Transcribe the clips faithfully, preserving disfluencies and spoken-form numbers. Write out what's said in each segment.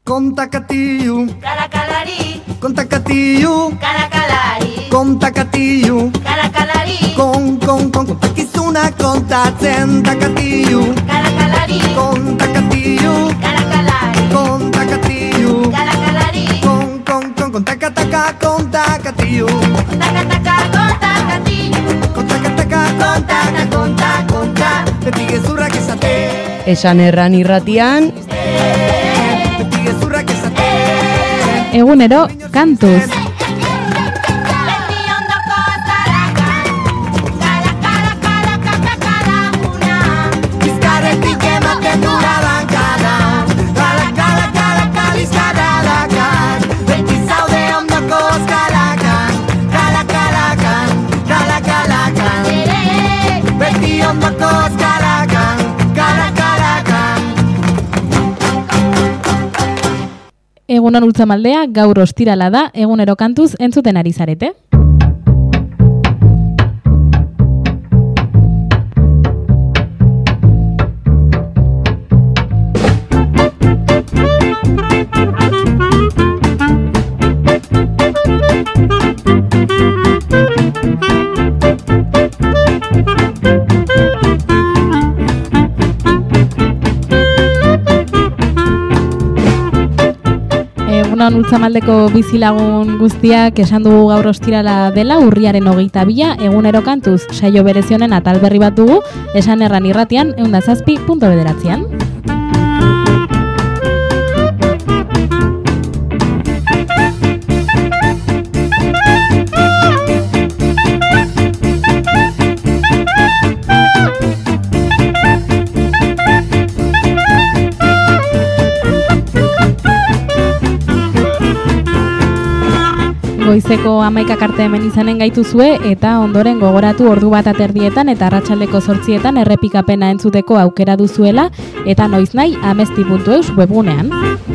Kontakatilu, karakalari, kontakatilu, karakalari, kontakatilu, karakalari, kon, kon, kon, kontakizuna kontatzen takatilu, karakalari, kontakatilu, karakalari, kontakatilu, karakalari, kon, kon, kon, kontakataka kontakatilu, kontakataka kontakatilu, kontakataka kontaka, konta, konta, beti gezurrak esate. Esan erran irratian, egunero kantuz. Egunon Ultzamaldea, gaur ostirala da, egunero kantuz entzuten ari zarete. Egunon Ultzamaldeko bizilagun guztiak esan dugu gaur ostirala dela, urriaren hogeita bila, egunero kantuz saio berezionen atal berri bat dugu, esan erran irratian, ehun eta zazpi puntu bederatzian. Goizeko hamaikak arte hemen izanen gaituzue eta ondoren gogoratu ordu bat aterdietan eta arratsaldeko zortzietan errepikapena entzuteko aukera duzuela eta noiz nahi amesti puntu eus webgunean.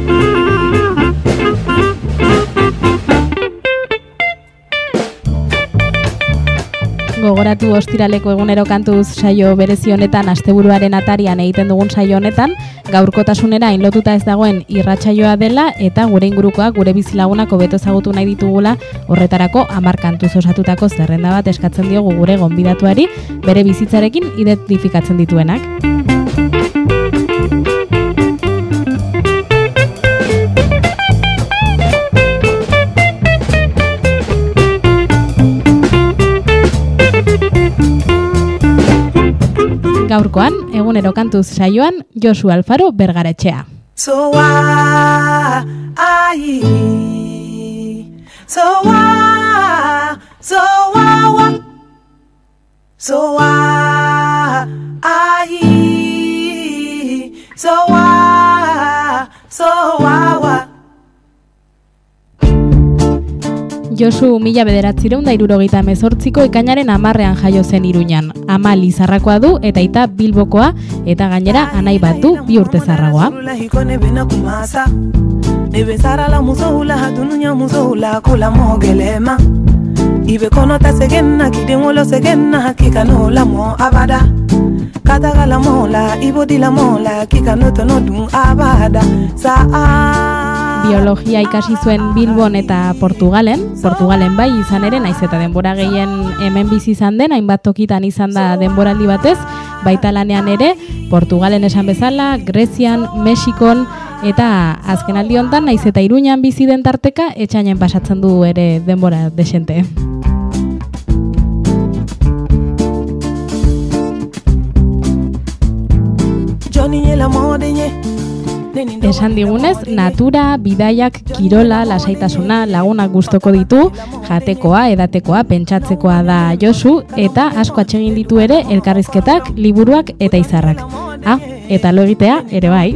Gogoratu ostiraleko egunero kantuz saio berezi honetan asteburuaren atarian egiten dugun saio honetan gaurkotasunera inlotuta ez dagoen irratsaioa dela eta gure ingurukoak gure bizilagunak hobeto ezagutu nahi ditugula, horretarako hamar kantuz osatutako zerrenda bat eskatzen diogu gure gonbidatuari bere bizitzarekin identifikatzen dituenak. Gaurkoan, egunero kantuz saioan, Josu Alfaro Bergaretxea. So wa ai So wa So wa wa So wa ai So wa So wa wa Josu mila bederatziehun eta hirurogeita hemezortziko ekainaren hamarrean jaio zen Iruñan. Ama Lizarrakoa du eta aita Bilbokoa eta gainera anai bat du bi urte zaharragoa. Biologia ikasi zuen Bilbon eta Portugalen, Portugalen bai izan ere naiz eta denbora gehien hemen bizi izan den, hainbat tokitan izan da denboraldi batez, baita lanean ere, Portugalen esan bezala, Grezian, Mexikon, eta azkenaldi hontan naiz eta Iruñan bizi den tarteka, etxainen pasatzen du ere denbora desente. Esan digunez, natura, bidaiak, kirola, lasaitasuna, lagunak gustoko ditu, jatekoa, edatekoa, pentsatzekoa da Josu, eta asko atsegin ditu ere elkarrizketak, liburuak eta izarrak. Ah, eta lo egitea ere bai.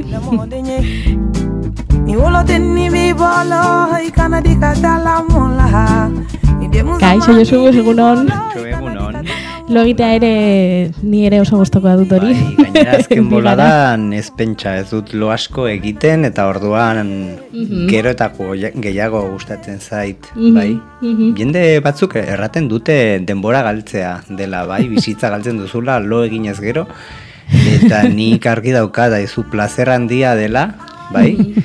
Kaixo Josu, egunon. Lo egitea ere ni ere oso gustoko dut hori. Bai, gainera azken boladan ez pentsa, ez dut lo asko egiten eta orduan mm-hmm. gero eta gehiago gustatzen zait, mm-hmm. bai. Mm-hmm. Jende batzuk erraten dute denbora galtzea dela, bai, bizitza galtzen duzula lo eginez gero eta nik argi dauka da izu plazer handia dela, bai. Mm-hmm.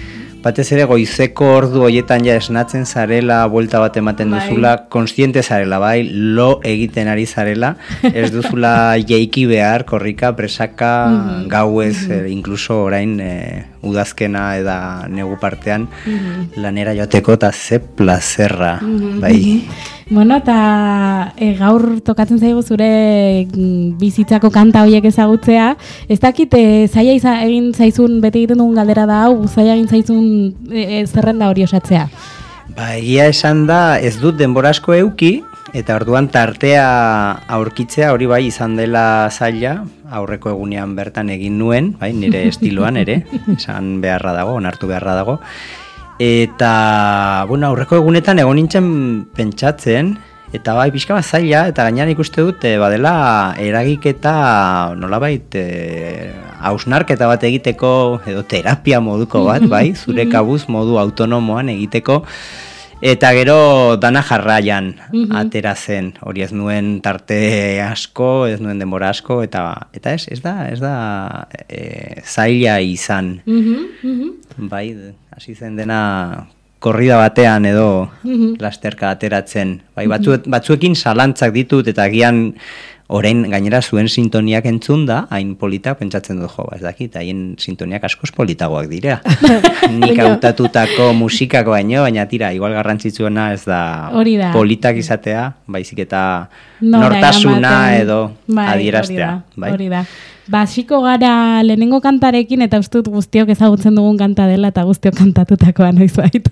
batez ere goizeko ordu hoietan ja esnatzen zarela, buelta bat ematen duzula, konstiente zarela, bai, lo egiten ari zarela, ez duzula jeiki behar, korrika, presaka, mm-hmm. gauez, mm-hmm. inkluso orain e, udazkena eda negu partean mm-hmm. lanera joateko eta ze plazerra, mm-hmm. bai. Bueno, eta e, gaur tokatzen zaigu zure bizitzako kanta horiek ezagutzea. Ez dakit, e, zaila iza, egin zaizun, beti egiten dugun galdera da hau, zaila egin zaizun e, zerrenda hori osatzea? Ba, egia esan da, ez dut denbora asko euki, eta orduan tartea aurkitzea hori bai izan dela zaila, aurreko egunean bertan egin nuen, bai, nire estiloan ere, esan beharra dago, onartu beharra dago. Eta, bueno, aurreko egunetan egon nintzen pentsatzen, eta bai, pixka bat zaila, eta gainean ikuste dut, e, badela eragiketa, nolabait, e, hausnarketa bat egiteko, edo terapia moduko bat, bai, zure kabuz modu autonomoan egiteko, eta gero dana jarraian atera zen, hori ez nuen tarte asko, ez nuen denbora asko, eta eta ez, ez da, ez da e, zaila izan, bai, hasi zen dena korrida batean edo lasterka ateratzen. Bai, batzu, batzuekin zalantzak ditut eta agian orain gainera zuen sintoniak entzun da, hain politak pentsatzen dut jo, ez dakit, hain sintoniak askoz politagoak dira. Nik hautatutako musikako baino, baina tira, igual garrantzitsuena ez da, da. politak izatea, baizik eta no, nortasuna edo bai, adieraztea. Bai, hori da. Ba, hasiko gara lehenengo kantarekin eta uste dut guztiok ezagutzen dugun kanta dela eta guztiok kantatutakoa noizbait.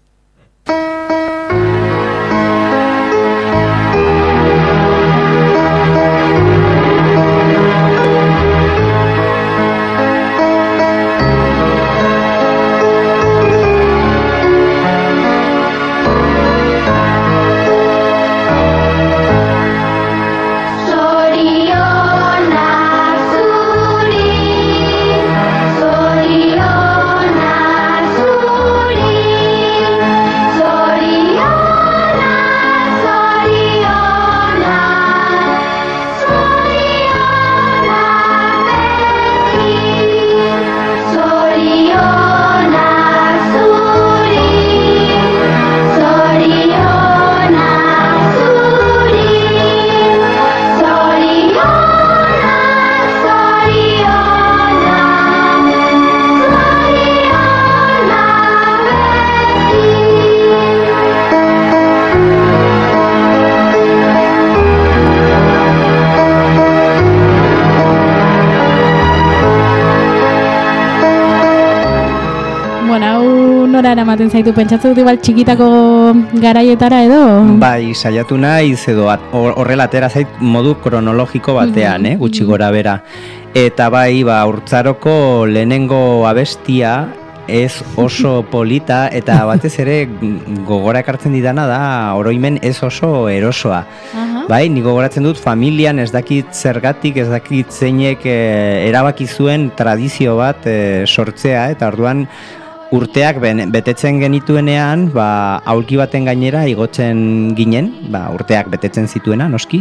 Eramaten zaitu, pentsatzen dut igual txikitako garaietara edo? Bai, saiatu naiz edo horrela atera zait modu kronologiko batean, eh, gutxi gora bera. Eta bai, ba, Urtzaroko lehenengo abestia ez oso polita eta batez ere gogora ekartzen didana da oroimen ez oso erosoa. Uh-huh. Bai, ni gogoratzen dut familian ez dakit zergatik, ez dakit zeinek eh, erabaki zuen tradizio bat eh, sortzea, eta orduan urteak ben, betetzen genituenean, ba, aulki baten gainera igotzen ginen, ba, urteak betetzen zituena, noski,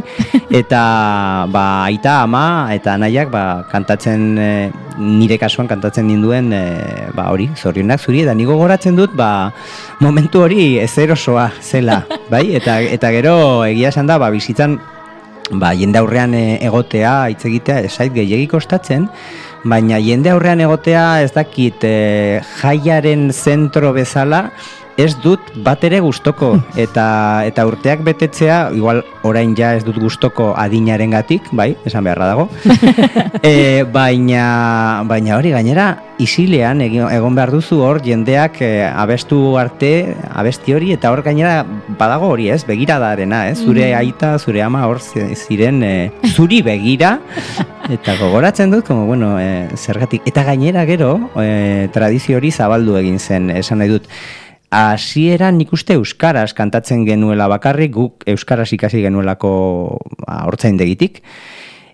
eta ba, aita, ama eta anaiak ba, kantatzen, e, nire kasuan kantatzen ninduen, e, ba, hori, zorionak zuri, eta nigo goratzen dut, ba, momentu hori ez erosoa zela, bai, eta, eta gero egia esan da, ba, bizitzan, ba, jende aurrean egotea, hitz egitea, esait gehiegi kostatzen, baina jende aurrean egotea ez dakit e, jaiaren zentro bezala ez dut bat ere gustoko, eta eta urteak betetzea, igual orain ja ez dut gustoko adinarengatik, bai, esan beharra dago. e, baina baina hori gainera isilean egon behar duzu hor jendeak e, abestu arte, abesti hori, eta hor gainera badago hori, ez, begiradarena, ez, zure aita, zure ama hor ziren e, zuri begira, eta gogoratzen dut, como, bueno, e, zergatik, eta gainera gero e, tradizio hori zabaldu egin zen, esan nahi dut. Hasieran nik uste euskaraz kantatzen genuela bakarrik, guk euskaraz ikasi genuelako hortzaindegitik,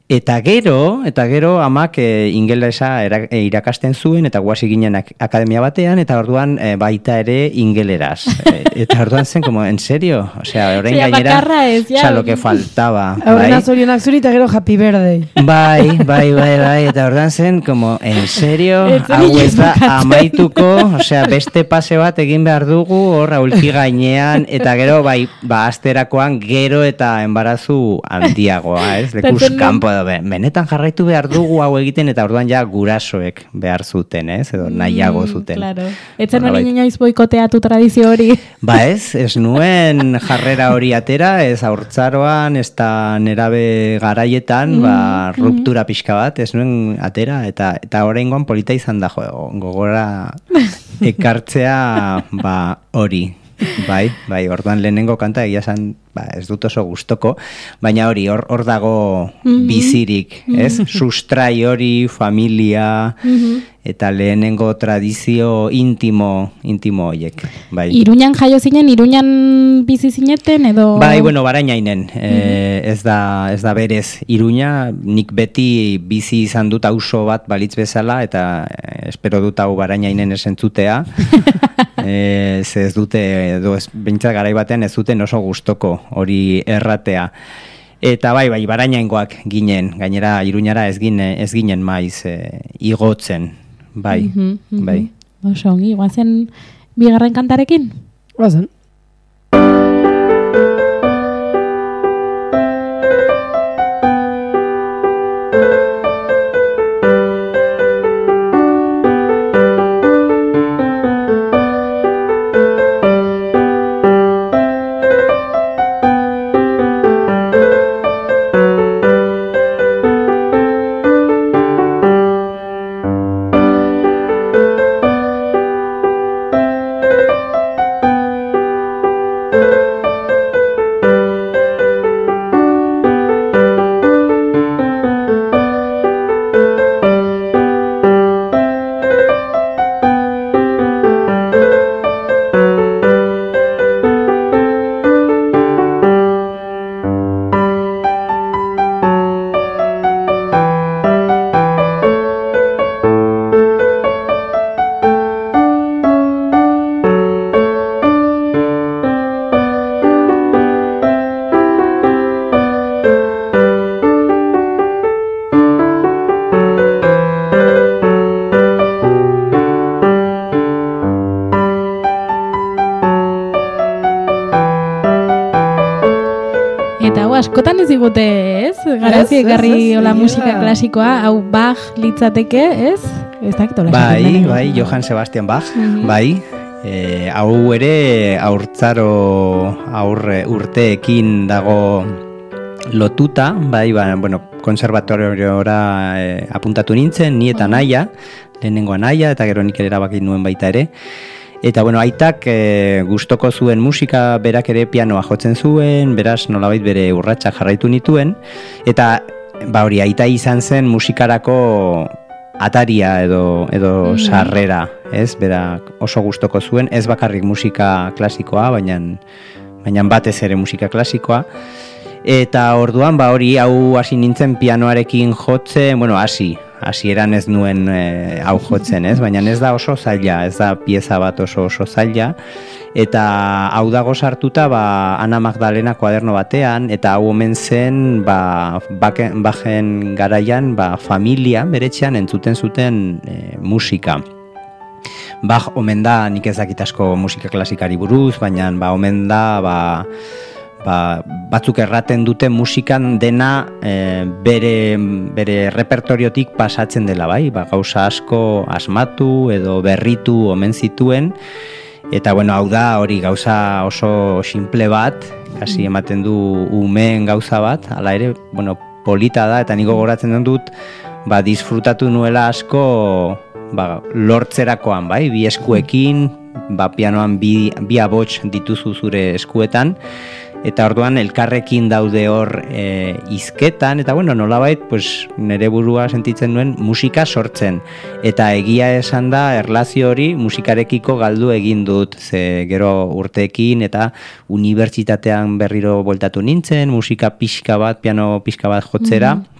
Eta gero, eta gero amak e, ingelesa era, e, irakasten zuen, eta guasi ginen ak akademia batean, eta orduan e, baita ere ingeleraz. e, eta orduan zen, como, en serio? O sea, orain Ja, gainera, bakarra ez, ja. o sea, lo que faltaba. Aurrena zorionak zuri eta gero happy birthday. Bai, bai, bai, bai, eta orduan zen, como, en serio? Ez zen Hau ez inoiz da bukatzen. amaituko, osea, beste pase bat egin behar dugu, hor, aulki gainean, eta gero, bai, ba, asterakoan gero eta embarazu handiagoa, ez? Lekuz Pentsen kanpo edo, be- benetan jarraitu behar dugu hau egiten, eta orduan ja gurasoek behar zuten, ez? Edo nahiago zuten. Claro. Etzen Nolabait. hori inoiz boikoteatu tradizio hori. Ba ez, ez nuen jarrera hori atera, ez haurtzaroan, ez da nerabe garaietan, ba, ruptura pixka bat, ez nuen atera, eta eta oraingoan polita izan da, jo, gogora ekartzea, ba, hori. Bai, bai, orduan lehenengo kanta egia esan, ba, ez dut oso gustoko, baina hori, hor, hor dago bizirik, ez? Sustrai hori, familia, eta lehenengo tradizio intimo, intimo horiek, bai. Iruñan jaio zinen, Iruñan bizi zineten edo... Bai, bueno, Barainainen, e, ez da ez da berez Iruña, nik beti bizi izan dut auzo bat balitz bezala, eta e, espero dut hau Barainainen esentzutea, e, ze ez dute, edo ez, behintzat garai batean ez duten oso gustoko hori erratea. Eta bai, bai, Barainaingoak ginen, gainera Iruñara ez ginen, ez ginen maiz e, igotzen, bai, Mhm, mhm. bai. Oso ongi, guazen bigarren kantarekin? Guazen. askotan ez digute, ez? Garazi Ez, ez, ekarri ez, hola egia musika da. klasikoa, hau Bach litzateke, ez? Ez dakit hola Bai, esaten den. bai, Johann Sebastian Bach, Mhm. bai. E, hau ere aurtzaro aurre urteekin dago lotuta, bai, ba, bueno, konserbatoriora e, apuntatu nintzen, ni eta naia, lehenengoa naia, eta gero nik ere erabaki nuen baita ere. Eta bueno, aitak e, gustoko zuen musika, berak ere pianoa jotzen zuen, beraz nolabait bere urratsak jarraitu nituen, eta ba hori aita izan zen musikarako ataria edo edo sarrera, ez? Berak oso gustoko zuen, ez bakarrik musika klasikoa, baina baina batez ere musika klasikoa. Eta orduan ba hori hau hasi nintzen pianoarekin jotzen, bueno, hasi hasieran ez nuen e, hau jotzen, ez? Baina ez da oso zaila, ez da pieza bat oso oso zaila. Eta hau dago sartuta ba, Ana Magdalena kuaderno batean, eta hau omen zen ba, baken, bajen garaian ba, familia beretxean entzuten zuten e, musika. Bach omen da, nik ez dakit asko musika klasikari buruz, baina ba, omen da ba, ba, batzuk erraten dute musikan dena e, bere, bere repertoriotik pasatzen dela, bai? Ba, gauza asko asmatu edo berritu omen zituen, eta bueno, hau da hori gauza oso simple bat, kasi ematen du umeen gauza bat, hala ere, bueno, polita da, eta niko gogoratzen dut, ba, disfrutatu nuela asko ba, lortzerakoan, bai? Bi eskuekin, ba, pianoan bi, bi abots dituzu zure eskuetan, eta orduan elkarrekin daude hor e, izketan, eta bueno, nolabait, pues, nire burua sentitzen nuen musika sortzen. Eta egia esan da, erlazio hori musikarekiko galdu egin dut, ze gero urteekin, eta unibertsitatean berriro bueltatu nintzen, musika pixka bat, piano pixka bat jotzera,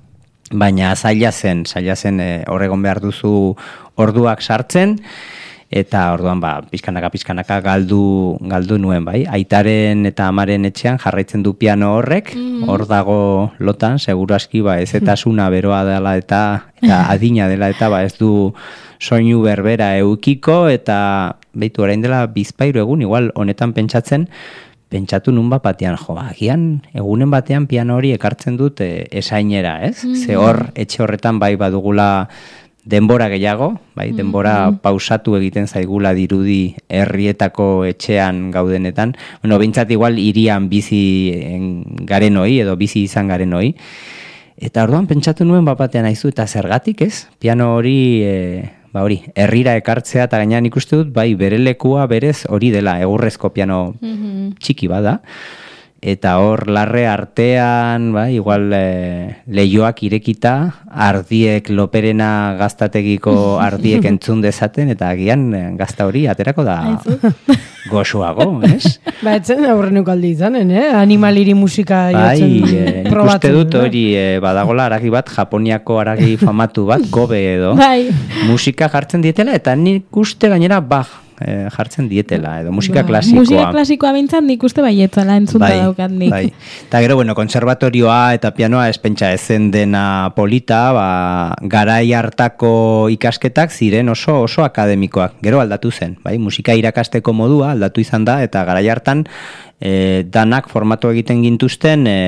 baina zaila zen, zaila zen e, horregon behar duzu orduak sartzen, eta orduan ba, pizkanaka pizkanaka galdu galdu nuen bai. Aitaren eta amaren etxean jarraitzen du piano horrek, mm-hmm. hor dago lotan, seguru aski ba ezetasuna beroa dela eta eta adina dela eta ba ez du soinu berbera eukiko, eta beitu orain dela bizpahiru egun igual honetan pentsatzen pentsatu nun bat batean, jo, agian egunen batean piano hori ekartzen dut e, esainera, ez? Mm-hmm. Ze hor etxe horretan bai badugula denbora gehiago, bai, denbora mm-hmm. pausatu egiten zaigula dirudi herrietako etxean gaudenetan. Bueno, behintzat igual hirian bizi garen hoi, edo bizi izan garen hoi. Eta orduan pentsatu nuen bapatean aizu, eta zergatik ez? Piano hori, e, ba hori, herrira ekartzea, eta gainean ikuste dut, bai, bere lekua berez hori dela, egurrezko piano mm-hmm. txiki bada. Eta hor larre artean, ba, igual e, lehioak irekita, ardiek loperena gaztategiko ardiek entzun dezaten, eta agian gazta hori aterako da goxuago, ez? Ba, etzen aurrenuk aldi izanen, eh? Animaliri musika bai, jotzen e, ikuste dut hori e, badagola aragi bat, Japoniako aragi famatu bat, Kobe edo, bai. Musika jartzen dietela, eta nik uste gainera, ba, E, jartzen dietela, edo musika ba, klasikoa. Musika klasikoa bintzat nik uste baietzala entzunta bai, daukat nik. Bai. Eta gero, bueno, konservatorioa eta pianoa espentsa ezen dena polita, ba, garai hartako ikasketak ziren oso oso akademikoak. Gero aldatu zen, bai, musika irakasteko modua aldatu izan da, eta garai hartan e, danak formatu egiten gintuzten e,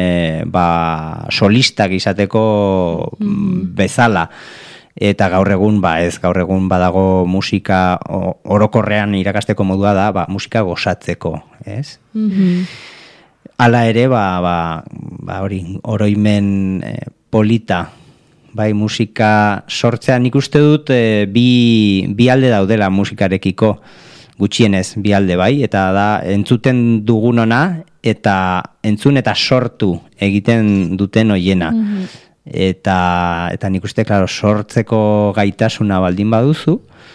ba, solistak izateko mm. bezala. Eta gaur egun, ba ez, gaur egun badago musika orokorrean irakasteko modua da, ba, musika gozatzeko, ez? Mm-hmm. Hala ere, ba, ba, ba hori, oroimen e, polita, bai, musika sortzean nik uste dut e, bi, bi alde daudela musikarekiko, gutxienez bi alde bai, eta da entzuten dugunona, eta entzun eta sortu egiten duten hoiena. Mm-hmm. Eta, eta nik uste, klaro, sortzeko gaitasuna baldin baduzu,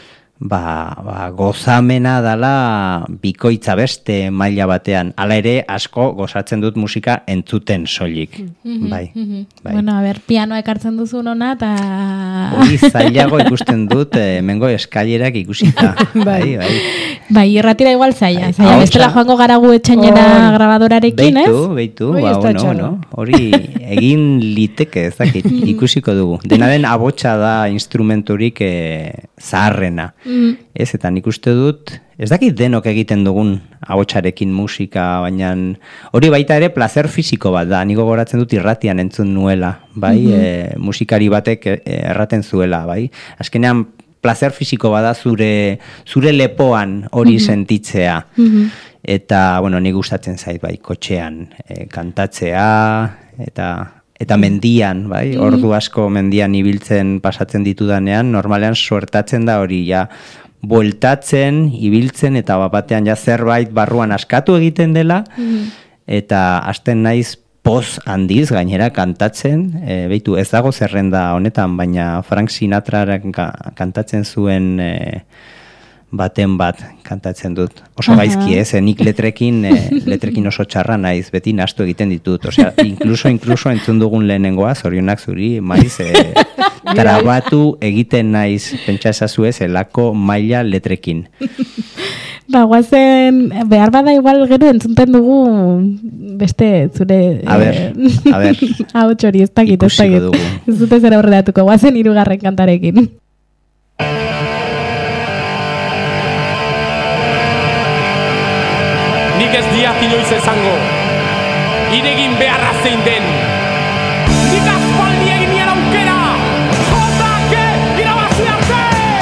ba, ba, gozamena dala bikoitza beste maila batean. Hala ere, asko gozatzen dut musika entzuten soilik. Mm-hmm, bai, mm-hmm. bai. Bueno, a ber, pianoa ekartzen duzu nona, eta... Hori zailago ikusten dut, eh, mengo eskailerak ikusita. bai, bai. Bai, irratira igual zaila. Zaila, bestela joango garagu etxainera oh, grabadorarekin, ez? Beitu, beitu, ba, bueno, no? Hori egin liteke, ezakit, ikusiko dugu. Dena den abotsa da instrumenturik eh, zaharrena. Mm. Ez, eta nik uste dut, ez dakit denok egiten dugun abotsarekin musika, baina hori baita ere placer fisiko bat da, niko goratzen dut irratian entzun nuela, bai, mm-hmm. e, musikari batek erraten zuela, bai, azkenean placer fisiko bada zure, zure lepoan hori mm-hmm. sentitzea, mm-hmm. eta, bueno, nik gustatzen zait, bai, kotxean e, kantatzea, eta... Eta mendian, bai, ordu asko mendian ibiltzen pasatzen ditudanean, normalean suertatzen da hori, ja, bueltatzen, ibiltzen, eta bapatean ja zerbait barruan askatu egiten dela, mm-hmm. eta hasten naiz poz handiz gainera kantatzen, e, beitu ez dago zerrenda honetan, baina Frank Sinatra kantatzen zuen... E, baten bat kantatzen dut. Oso uh-huh. gaizki, ez? Nik letrekin, eh, letrekin oso txarra naiz, beti nastu egiten ditut. Osea, inkluso, inkluso entzun dugun lehenengoa, zorionak zuri, maiz, eh, trabatu egiten naiz, pentsa ezazue, zelako maila letrekin. Ba, guazen, behar bada igual gero entzunten dugu beste zure... A ber, eh, a ber. Hau txori, ez dakit, ez dakit. Ez dute zera horretatuko, guazen hirugarren kantarekin. Nik ez diak inoiz esango, iregin beharra zein den. Nik aspaldi egin nien aukera, jotake irabazi arte!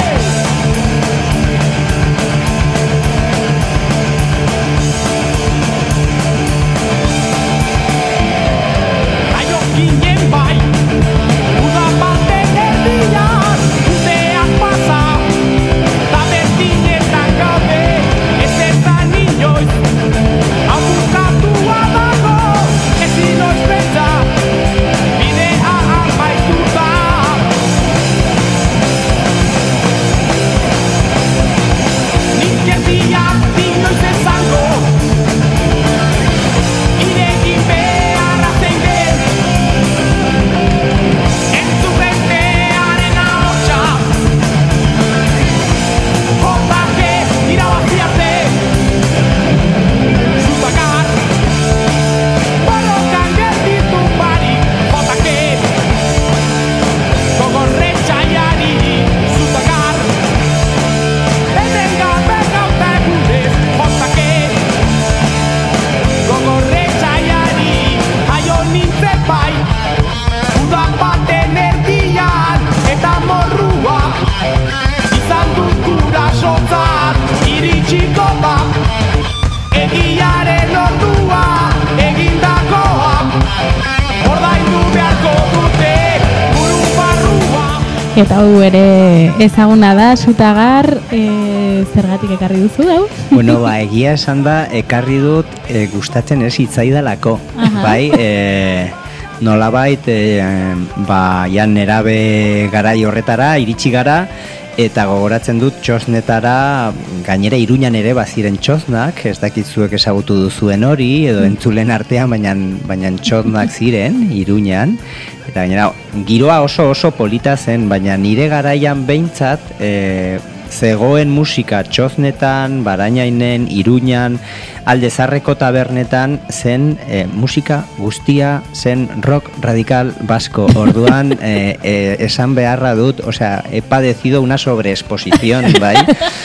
Aio ginen bai, uda baten erdian, urteak pasa, ta berdinetan gaude, ez ezan inoiz. Amurkatua dago, ezin oiz pentsa, Eta hau ere ezaguna da, Sutagar, e, zergatik ekarri duzu hau? Bueno, ba, egia esan da, ekarri dut e, gustatzen ez hitzaidalako. Bai, e, nolabait, e, ba, ja nerabe garai horretara, iritsi gara, eta gogoratzen dut txosnetara, gainera Iruñan ere baziren txosnak, ez dakitzuek ezagutu duzuen hori, edo entzulen artean, baina, baina txosnak ziren, Iruñan, eta gainera giroa oso oso polita zen, baina nire garaian behintzat, e, zegoen musika txosnetan, Barainainen, Iruñan, Alde Zarreko tabernetan zen e, musika guztia zen rock radikal basko. Orduan e, e, esan beharra dut, osea, he padecido una sobreexposición, bai?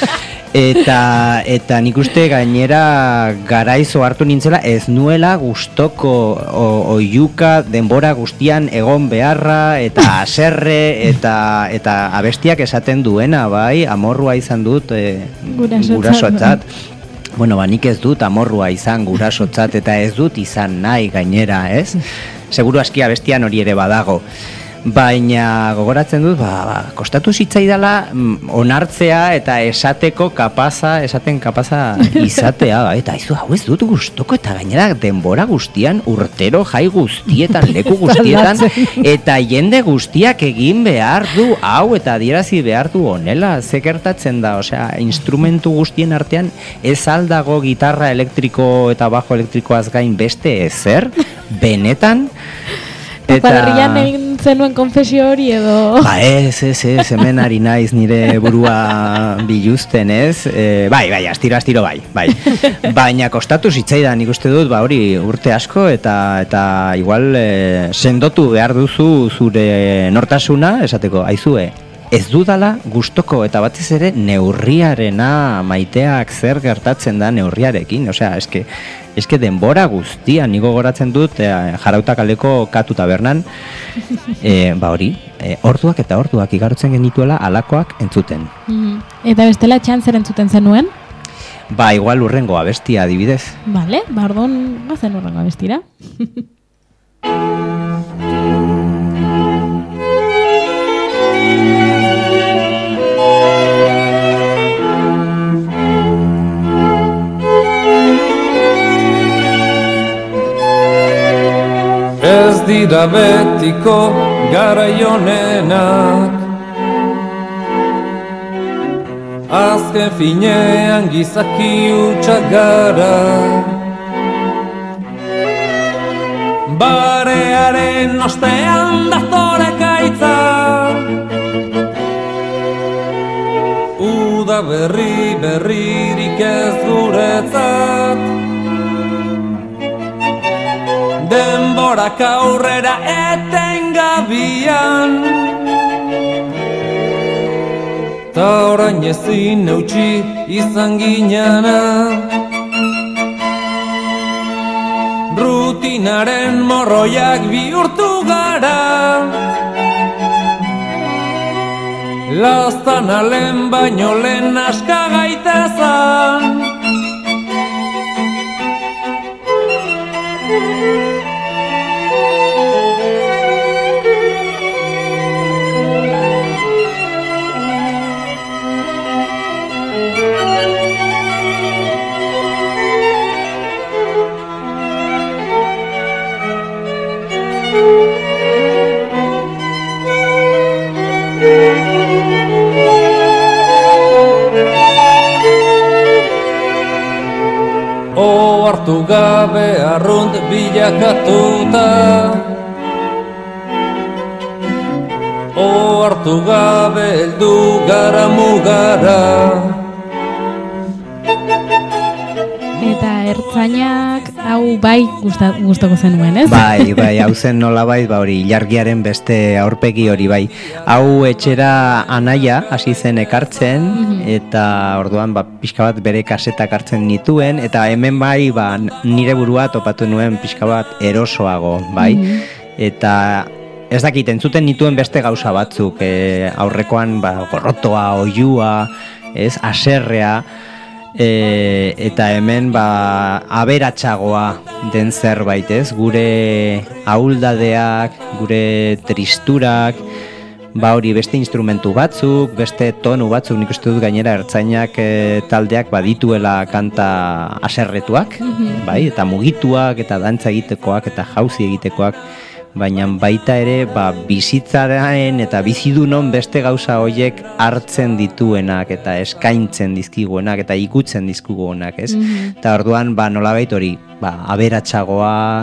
Eta, eta nik uste gainera garaizo hartu nintzela ez nuela gustoko oiuka denbora guztian egon beharra eta aserre eta, eta abestiak esaten duena, bai, amorrua izan dut e, gurasotzat. Bueno, ba, nik ez dut amorrua izan gurasotzat eta ez dut izan nahi gainera, ez? Seguru aski abestian hori ere badago. Baina gogoratzen dut, ba, ba, kostatu zitzaidala onartzea eta esateko kapaza, esaten kapaza izatea, ba, eta izu, hau ez dut gustoko eta gainera denbora guztian, urtero jai guztietan, leku guztietan, eta jende guztiak egin behar du, hau eta adierazi behar du honela, ze gertatzen da, osea, instrumentu guztien artean ez aldago gitarra elektriko eta bajo elektrikoaz gain beste ezer, benetan. Padarrian egin zenuen konfesio hori edo... Ba ez, ez, ez, hemen ari naiz nire burua biluzten, ez? E, bai, bai, astiro, astiro, bai, bai. Baina kostatu zitzaidan, nik uste dut, ba hori urte asko, eta eta igual e, sendotu behar duzu zure nortasuna, esateko, aizue, ez dudala gustoko eta batez ere neurriarena maiteak zer gertatzen da neurriarekin, osea, eske, eske denbora guztia, niko goratzen dut e, Jarauta kaleko Katu tabernan, e, ba hori, e, orduak eta orduak igarotzen genituela alakoak entzuten. Mm-hmm. Eta bestela txan zer entzuten zenuen? Ba, igual urrengo abestia adibidez. Vale, ba orduan, bazen urrengo abestira. Ez dira betiko garaionenak, azken finean gizaki hutsak gara. Barearen ostean datore kaitza, uda berri berririk ez guretzat. Denborak aurrera etengabian, ta orain ezin eutsi izan ginana. Rutinaren morroiak bihurtu gara, laztan alen baino lehen aska gaitezan. Ohartu gabe arrunt bilakatuta, ohartu gabe heldu gara mugara. Eta ertzainak hau bai gustoko zenuen, ez? Bai, bai, hau zen nolabait, ba hori, ilargiaren beste aurpegi hori, bai. Hau etxera anaia hasi zen ekartzen, mm-hmm. eta orduan ba, pixka bat bere kasetak hartzen nituen, eta hemen bai, ba, nire burua topatu nuen pixka bat erosoago, bai. Mm-hmm. Eta ez dakit, entzuten nituen beste gauza batzuk, e, aurrekoan ba, gorrotoa, oiua, ez, aserrea, E, eta hemen ba, aberatsagoa den zerbait, ez? Gure ahuldadeak, gure tristurak, ba hori beste instrumentu batzuk, beste tonu batzuk, nik uste dut gainera ertzainak e, taldeak badituela kanta aserretuak, bai, eta mugituak, eta dantza egitekoak, eta jauzi egitekoak, baina baita ere ba, bizitzaren eta bizidunon beste gauza horiek hartzen dituenak eta eskaintzen dizkiguenak eta ikutzen dizkiguenak, ez? Mm-hmm. Eta orduan ba, nolabait hori ba, aberatsagoa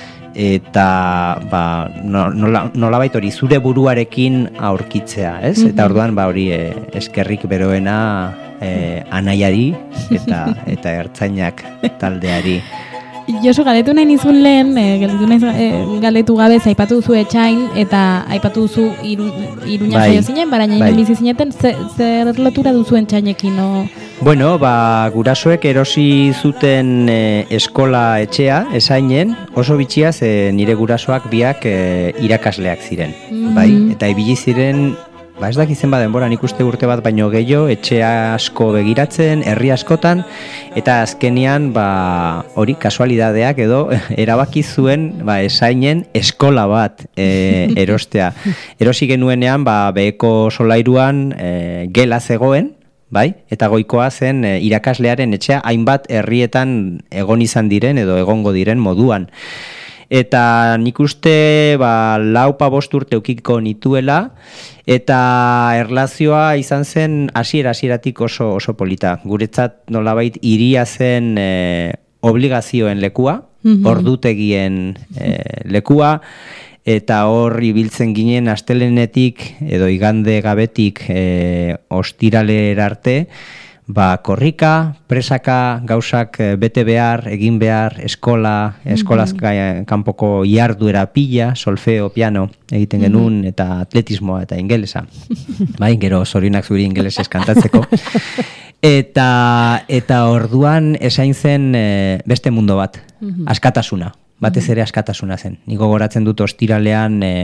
eta ba, nola, nolabait hori zure buruarekin aurkitzea, ez? Mm-hmm. Eta orduan ba, hori e, eskerrik beroena e, anaiari eta, eta ertzainak taldeari. Josu, galetu nahi nizun lehen, e, galetu, nahi, e, galetu gabe aipatu duzu etxain eta aipatu duzu iru, iruña bai, jaio zinen, baraina bai. Bizi zineten, zer lotura duzu etxainekin? No? Bueno, ba, gurasoek erosi zuten e, eskola etxea, esainen, oso bitxia ze nire gurasoak biak e, irakasleak ziren, mm-hmm. bai? Eta ibili ziren, ba ez dakizen ba denbora, nik uste urte bat baino gehiago, etxea asko begiratzen, herri askotan, eta azkenean ba hori kasualidadeak edo erabaki zuen ba esainen eskola bat e, erostea. Erosi genuenean ba beheko solairuan e, gela zegoen, bai? Eta goikoa zen e, irakaslearen etxea hainbat herrietan egon izan diren edo egongo diren moduan. Eta nik uste ba, laupa bost urte eukiko nituela, eta erlazioa izan zen hasiera hasieratik oso oso polita. Guretzat nolabait hiria zen e, obligazioen lekua, mm-hmm. ordutegien e, lekua, eta hor ibiltzen ginen astelenetik edo igande gabetik e, ostiralera arte, ba, korrika, presaka, gauzak bete behar, egin behar, eskola, eskolaz mm-hmm. kanpoko iarduera pila, solfeo, piano egiten genuen, mm-hmm. eta atletismoa eta ingelesa. Bai, gero zorionak zuri ingelesez kantatzeko. Eta, eta orduan esain zen e, beste mundo bat, mm-hmm. askatasuna. Batez ere askatasuna zen. Niko goratzen dut ostiralean e,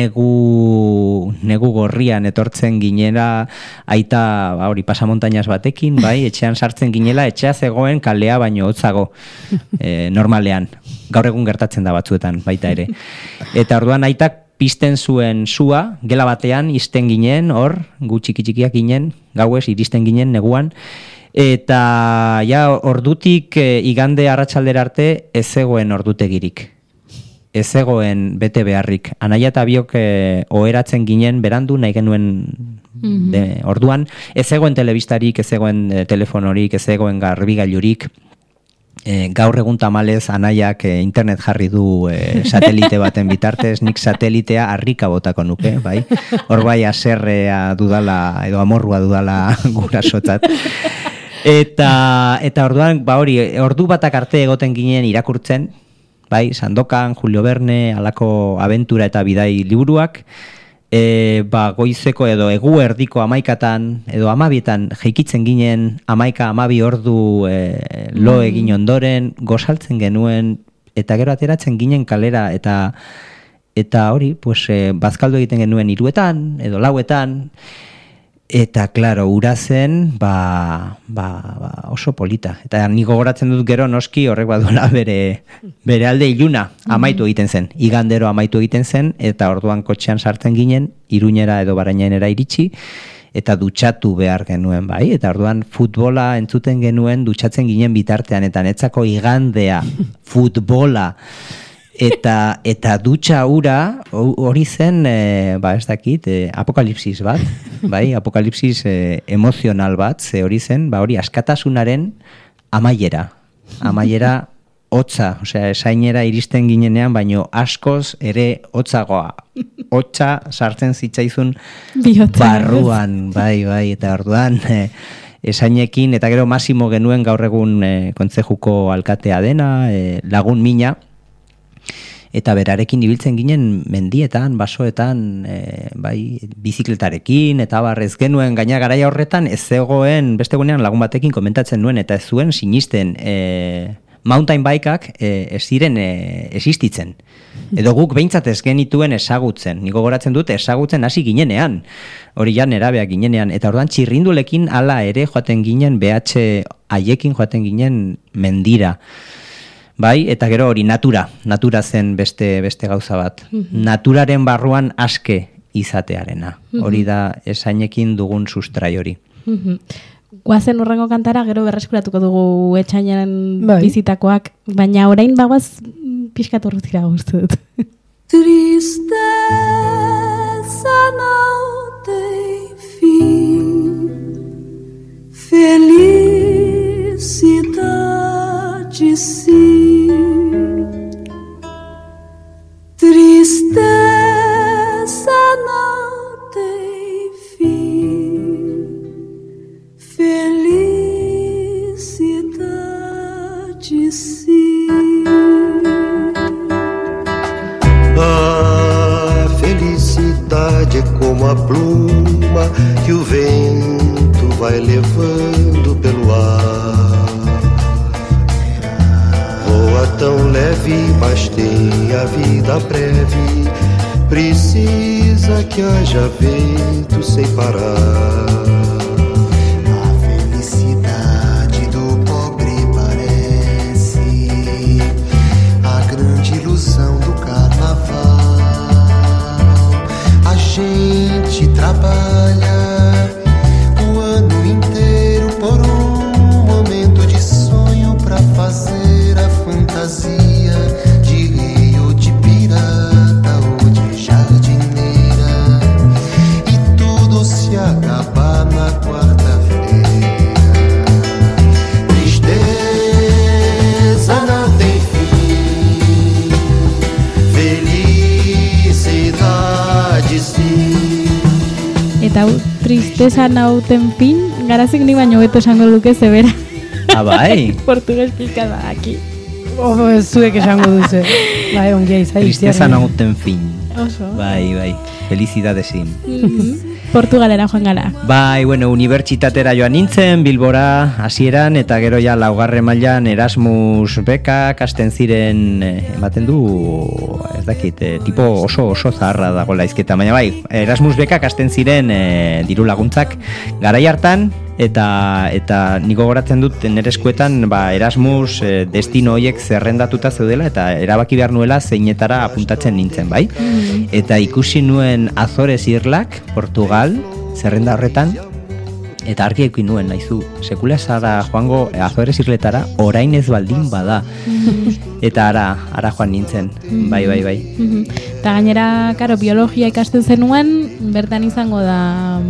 negu, negu gorrian etortzen ginela aita ba, hori pasamontainaz batekin, bai, etxean sartzen ginela, etxea zegoen kalea baino hotzago e, normalean. Gaur egun gertatzen da batzuetan baita ere. Eta orduan aitak pizten zuen sua, gela batean izten ginen, hor, gu txiki-txikiak ginen, gauez iristen ginen neguan, eta ja ordutik e, igande arratsaldera arte ez zegoen ordutegirik. Ez zegoen bete beharrik. Anaia eta biok e, oheratzen ginen berandu nahi genuen mm-hmm. de, orduan. Ez zegoen telebistarik, ez zegoen e, telefonorik, ez zegoen garbigailurik. E, gaur egun tamalez anaiak e, internet jarri du e, satelite baten bitartez, nik satelitea harrika botako nuke, bai? Hor bai aserrea dudala edo amorrua dudala gurasotzat. Eta, eta orduan, ba hori, ordu batak arte egoten ginen irakurtzen, bai, Sandokan, Julio Verne, halako abentura eta bidai liburuak, e, ba, goizeko edo egu erdiko amaikatan, edo amabietan jeikitzen ginen, amaika amabi ordu e, lo egin ondoren, gozaltzen genuen, eta gero ateratzen ginen kalera, eta eta hori, pues, e, bazkaldu egiten genuen hiruetan, edo lauetan, eta, klaro, ura zen, ba, ba, ba, oso polita. Eta niko goratzen dut gero noski horrek baduela bere, bere alde iluna amaitu egiten zen. Igandero amaitu egiten zen, eta orduan kotxean sartzen ginen, Iruñera edo Barainainera iritsi, eta dutxatu behar genuen, bai? Eta orduan futbola entzuten genuen, dutxatzen ginen bitartean, eta netzako igandea, futbola, Eta, eta dutxa ura hori zen, e, ba ez dakit, e, apokalipsis bat, bai, apokalipsis e, emozional bat, ze hori zen, ba hori askatasunaren amaiera, amaiera hotza, osea, esainera iristen ginenean, baino askoz ere hotzagoa, hotza sartzen zitzaizun barruan, bai, bai, eta orduan, e, esainekin, eta gero Masimo genuen gaur egun e, kontzejuko alkatea dena, e, lagun mina, eta berarekin ibiltzen ginen mendietan, basoetan, e, bai, bizikletarekin, eta barrez genuen gaina garaia horretan, ez zegoen, beste gunean lagun batekin komentatzen nuen, eta ez zuen sinisten e, mountain bikeak e, ez ziren e, existitzen. Edo guk behintzat ez genituen ezagutzen. Niko goratzen dut ezagutzen hasi ginenean. Hori ja nerabeak ginenean. Eta orduan txirrindulekin hala ere joaten ginen, B H haiekin joaten ginen mendira. Bai, eta gero hori natura, natura zen beste beste gauza bat. Mm-hmm. Naturaren barruan aske izatearena. Hori da esainekin dugun sustrai hori. Guazen urrengo kantara, gero berreskuratuko dugu etxainan Bai. bizitakoak, baina orain bagoaz pixkat urrutira gustu dut. Tristeza não tem fim, felicidade sim. Tristeza não tem fim, felicidade sim. A felicidade é como a pluma que o vento vai levando pelo ar. Voa tão leve, mas tem a vida breve. Precisa que haja vento sem parar. A felicidade do pobre parece a grande ilusão do carnaval. A gente trabalha o ano inteiro por um momento de sonho pra fazer a fantasia de rio, de pirata ou de jardineira, e tudo se acabar na quarta-feira. Tristeza não tem fim, felicidade sim. Eta hau, tristeza nauten fin, garazik ni baino beto esango luke zebera. Ah, bai? Portugues pixka da, aki. Oh, zuek esango duze. Bai, ongia izai. Tristeza nauten fin. Oso. Bai, bai. Felicidade sin. Portugalera joan gara. Bai, bueno, unibertsitatera joan nintzen, Bilbora hasieran, eta gero ja laugarren mailan Erasmus bekak hasten ziren, eh, ematen du, ez dakit, eh, tipo oso oso zaharra dago laizketa, baina bai, Erasmus bekak hasten ziren eh, diru laguntzak garai hartan, eta eta niko goratzen dut nire eskuetan ba, Erasmus eh, destino horiek zerrendatuta zeudela, eta erabaki behar nuela zeinetara apuntatzen nintzen, bai? Eta ikusi nuen Azores Irlak, Portugal, zerrenda horretan, eta argi eukin nuen, nahizu, sekula zara joango Azores Irletara, orain ez baldin bada. Eta ara, ara joan nintzen, bai, bai, bai. Eta gainera, karo, biologia ikasten zenuen, bertan izango da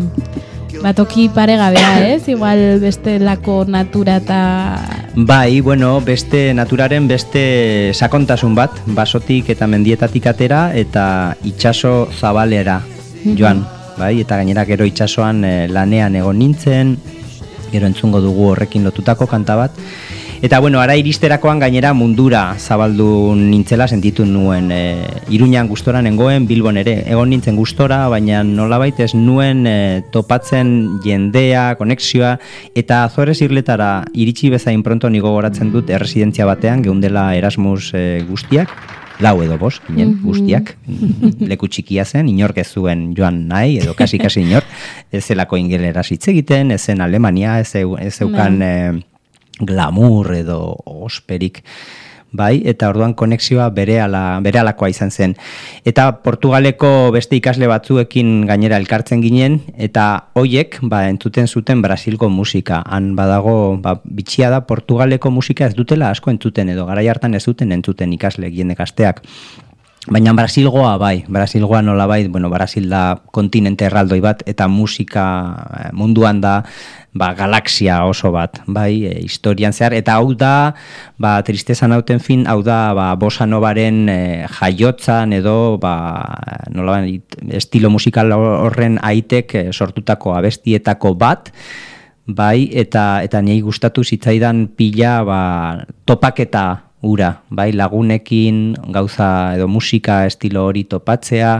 batoki paregabea, ez? Igual beste lako natura eta... Bai, bueno, beste naturaren beste sakontasun bat, basotik eta mendietatik atera eta itsaso zabalera joan, bai, eta gainera gero itsasoan eh, lanean egon nintzen, gero entzungo dugu horrekin lotutako kanta bat. Eta bueno, ara iristerakoan gainera mundura zabaldu nintzela sentitu nuen. E, Iruñan gustora nengoen, Bilbon ere egon nintzen gustora, baina nolabait ez nuen e, topatzen jendea, konexioa, eta Azores Irletara iritsi bezain pronto nigo goratzen dut erresidentzia batean, geundela Erasmus e, guztiak, lau edo bost, ginen, guztiak, leku txikia zen, inork ez zuen joan nahi, edo kasi-kasi inor, ez zelako ingeleraz hitz egiten, ez zen Alemania, ez, ez zeukan... E, glamour edo osperik, bai, eta orduan konexioa berehala berehalakoa izan zen. Eta Portugaleko beste ikasle batzuekin gainera elkartzen ginen, eta hoiek, ba, entzuten zuten Brasilgo musika. Han badago, ba, bitxia da, Portugaleko musika ez dutela asko entzuten, edo garai hartan ez duten entzuten ikasle, jende gazteak. Baina Brasilgoa bai, Brasilgoa nola bai, bueno, Brasil da kontinente erraldoi bat, eta musika munduan da, ba, galaxia oso bat, bai, e, historian zehar, eta hau da, ba, tristeza nauten fin, hau da, ba, bossa novaren e, jaiotzan edo, ba, nola bai, estilo musikal horren aitek e, sortutako abestietako bat, bai, eta, eta niei gustatu zitzaidan pila, ba, topaketa ura, bai, lagunekin gauza edo musika estilo hori topatzea,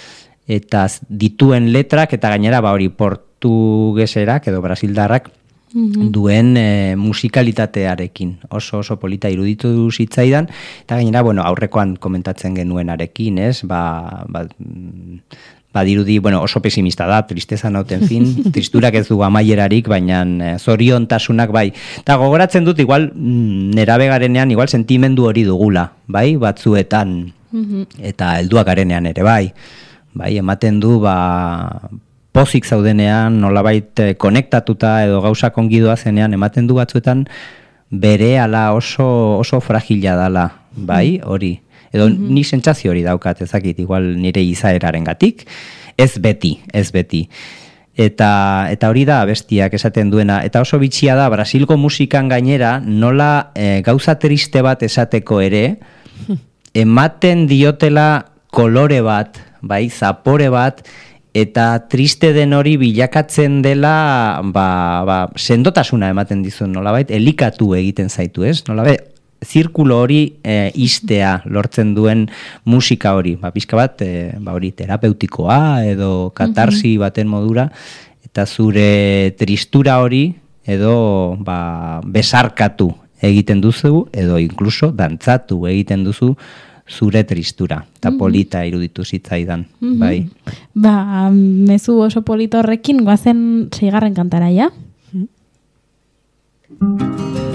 eta dituen letrak, eta gainera ba hori portugeserak edo brasildarrak mm-hmm. duen e, musikalitatearekin. Oso oso polita iruditu zitzaidan, eta gainera, bueno, aurrekoan komentatzen genuenarekin, ez? Ba, ba, badirudi, bueno, oso pesimista da, tristeza nauten fin, tristurak ez du amaierarik, baina zoriontasunak bai. Eta gogoratzen dut, igual, nerabe garenean, igual sentimendu hori dugula, bai, batzuetan, mm-hmm. eta helduak garenean ere, bai. bai, ematen du ba pozik zaudenean, nolabait konektatuta edo gauzak ongi doazenean, ematen du batzuetan berehala oso oso fragila dala, bai, hori. Edo mm-hmm. ni sentsazio hori daukat, ezakit, igual nire izaerarengatik, ez beti, ez beti. Eta eta hori da abestiak esaten duena, eta oso bitxia da Brasilgo musikan gainera nola e, gauza triste bat esateko ere ematen diotela kolore bat, bai, zapore bat, eta triste den hori bilakatzen dela ba, ba, sendotasuna ematen dizun, nolabait elikatu egiten zaitu, ez? Nolabait zirkulo hori e, istea lortzen duen musika hori, ba, pixka bat, e, ba, hori terapeutikoa edo katarsi baten modura, eta zure tristura hori edo ba, besarkatu egiten duzu, edo inkluso dantzatu egiten duzu zure tristura, eta mm-hmm. polita iruditu zitzaidan, mm-hmm. bai. Ba, mezu oso polito horrekin, goazen seigarren kantara, ja? Mm-hmm.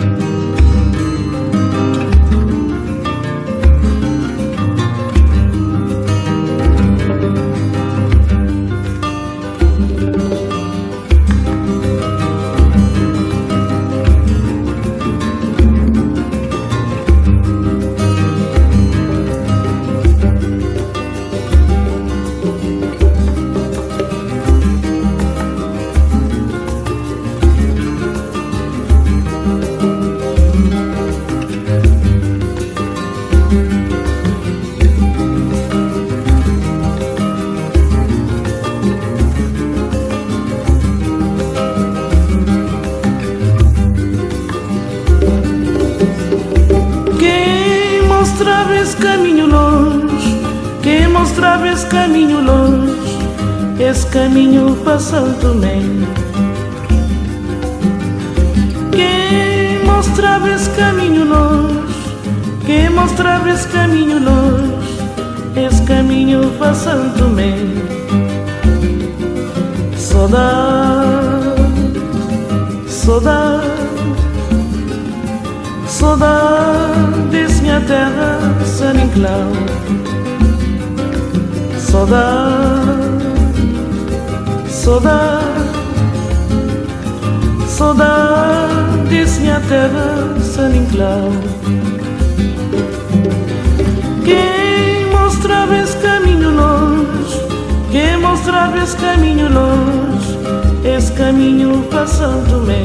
Caminho longe, esse caminho para Santo Tomé. Quem mostrava esse caminho longe, quem mostrava esse caminho longe, esse caminho para Santo Tomé. Saudade, saudade, saudade desse minha terra, San Inclau. Saudade, saudade, saudade desse minha terra, San Inclau. Quem mostrava esse caminho longe, quem mostrava esse caminho longe, esse caminho para São Tomé.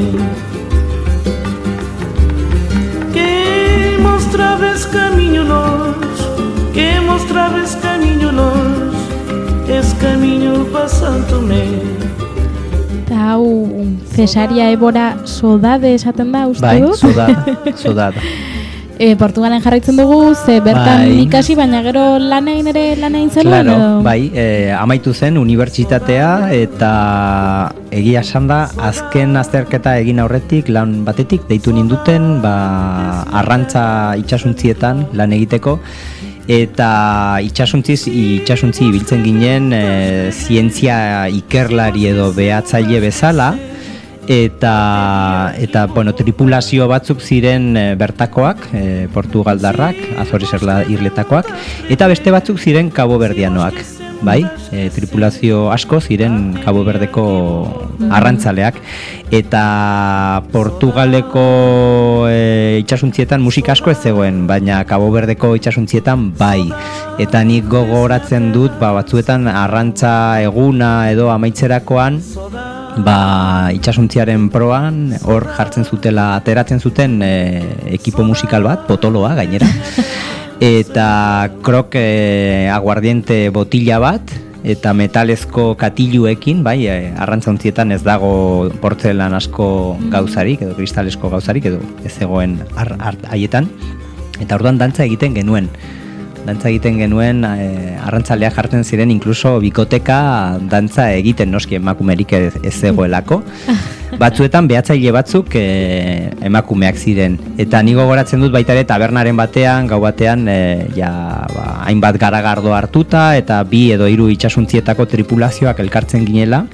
Quem mostrava esse caminho longe, quem mostrava esse caminho longe, esse caminho para São Tomé. Eta hau Cesaria Ebora Sodade esaten da, uste bai, dut? Bai, sodada, sodada. E, Portugalen jarraitzen dugu, ze bertan bai. Ikasi, baina gero lan egin ere lan egin zen? Claro, edo? Bai, e, amaitu zen unibertsitatea eta egia esan da, azken azterketa egin aurretik, lan batetik, deitu ninduten, ba, arrantza itsasuntzietan lan egiteko, eta itsasuntziz itsasuntzi ibiltzen ginen e, zientzia ikerlari edo behatzaile bezala, eta eta bueno, tripulazio batzuk ziren e, bertakoak, e, portugaldarrak, Azores irletakoak, eta beste batzuk ziren Cabo Verdianoak, bai? E, tripulazio asko ziren Cabo Verdeko arrantzaleak, eta Portugaleko e, itsasuntzietan musika asko ez zegoen, baina Cabo Verdeko itsasuntzietan bai. Eta nik gogoratzen dut, ba, batzuetan arrantza eguna edo amaitzerakoan, ba, itsasuntziaren proan, hor jartzen zutela, ateratzen zuten e, ekipo musikal bat, potoloa gainera, eta krok e, aguardiente botila bat, eta metalezko katiluekin, bai, e, arrantzantzietan ez dago portzelan asko gauzarik, edo kristalesko gauzarik, edo ez egoen ar, ar, haietan, eta orduan dantza egiten genuen. Dantza egiten genuen, e, arrantzalea jartzen ziren, inkluso bikoteka dantza egiten, noski emakumerik ez, ez zegoelako. Batzuetan behatzaile batzuk e, emakumeak ziren. Eta ni gogoratzen dut baita ere tabernaren batean, gau batean, e, ja, ba, hainbat garagardo hartuta, eta bi edo hiru itsasuntzietako tripulazioak elkartzen ginela,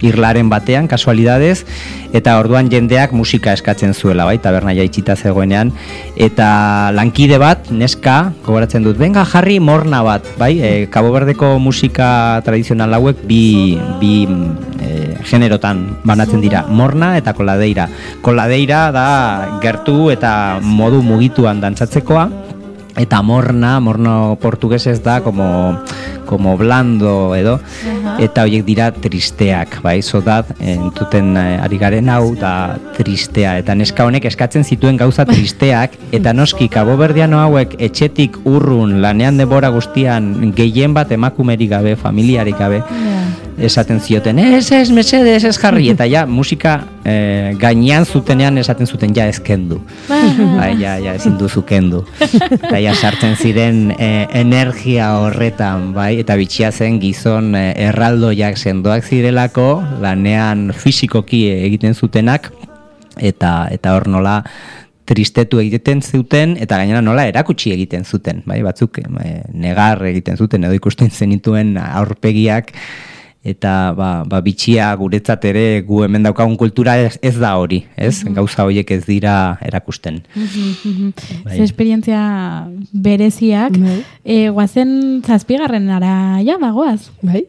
irlaren batean, kasualidadez, eta orduan jendeak musika eskatzen zuela, bai, tabernaia itxita zegoenean, eta lankide bat, neska, gogoratzen dut, benga jarri morna bat, bai, e, Cabo Verdeko musika tradizional hauek bi, bi e, generotan banatzen dira, morna eta koladeira. Koladeira da gertu eta modu mugituan dantzatzekoa, eta morna, morno portugesez da como, como blando edo, uh-huh. Eta horiek dira tristeak, bai, zodat, entuten ari garen hau, da tristea, eta neska honek eskatzen zituen gauza tristeak, eta noski Cabo Verdeano hauek etxetik urrun, lanean denbora guztian, gehien bat emakumerik gabe, familiarik gabe, yeah. Esaten zioten, ez ez, mesedez, ez jarri, eta ja, musika eh, gainean zutenean esaten zuten, ja, ez kendu, bai, ja, ja, ezin duzu kendu, eta ja, sartzen ziren eh, energia horretan, bai, eta bitxia zen gizon eh, erraldoiak sendoak zirelako, lanean fisikoki egiten zutenak, eta eta hor nola tristetu egiten zuten, eta gainera nola erakutsi egiten zuten, bai, batzuk eh, negar egiten zuten, edo ikusten zenituen aurpegiak, eta ba, ba, bitxia guretzat ere gu hemen daukagun kultura ez, ez da hori, ez? Mm-hmm. Gauza horiek ez dira erakusten. Mm-hmm. Bai. Ze esperientzia bereziak, bai. E, guazen zazpigarren ara, ja, bagoaz. Bai.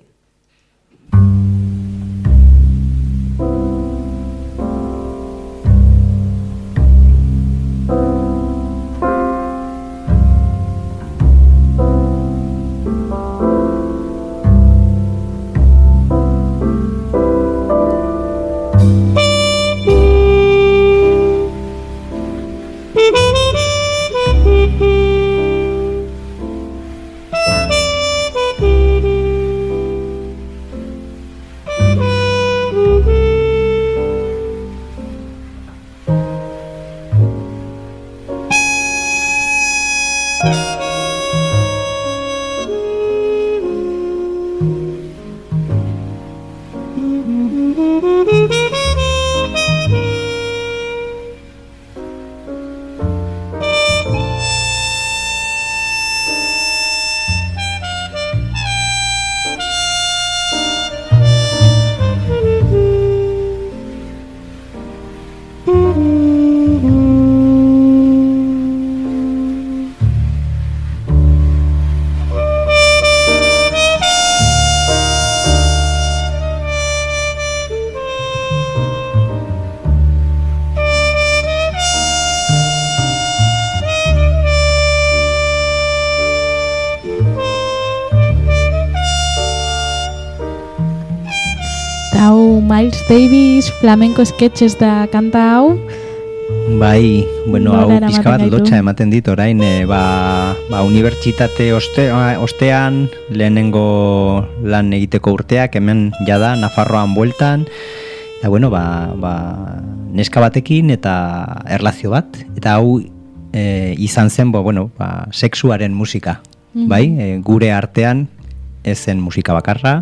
Miles Davis, flamenco sketches da kanta hau. Bai, bueno, hau pixka bat lotxa ematen dit, orain, e, ba, ba, unibertsitate oste, ostean, lehenengo lan egiteko urteak, hemen jada, Nafarroan bueltan, eta bueno, ba, ba, neska batekin eta erlazio bat, eta hau e, izan zen, bo, bueno, ba, sexuaren musika, mm-hmm. bai, e, gure artean, ez zen musika bakarra,